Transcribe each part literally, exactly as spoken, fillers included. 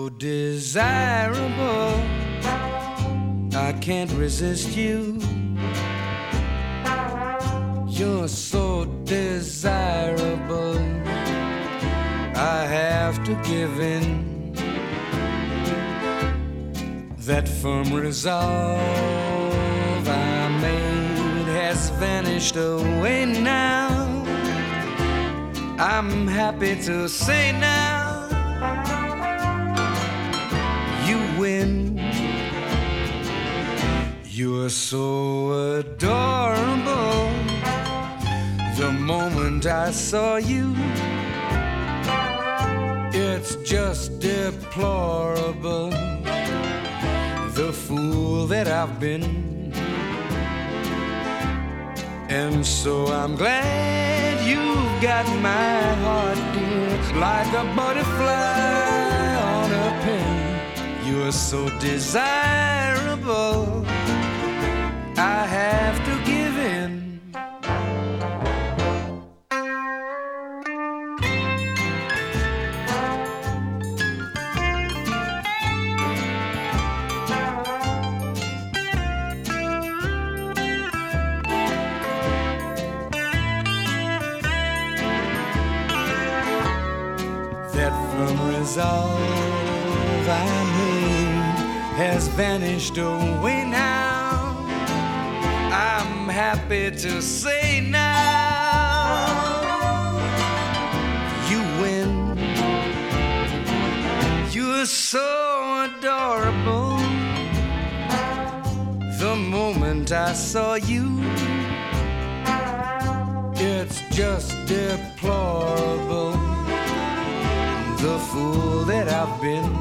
so desirable, I can't resist you. You're so desirable, I have to give in. That firm resolve I made has vanished away now. I'm happy to say now, you win. You're so adorable. The moment I saw you, it's just deplorable, the fool that I've been. And so I'm glad you've got my heart, dear, like a butterfly on a pin. You're so desirable, I have to give in. That firm resolve I made has vanished away now. I'm happy to say now, you win. You're so adorable. The moment I saw you, it's just deplorable, the fool that I've been.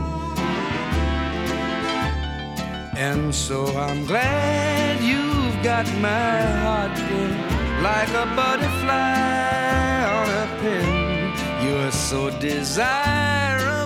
And so I'm glad you've got my heart, dear, like a butterfly on a pin. You're so desirable,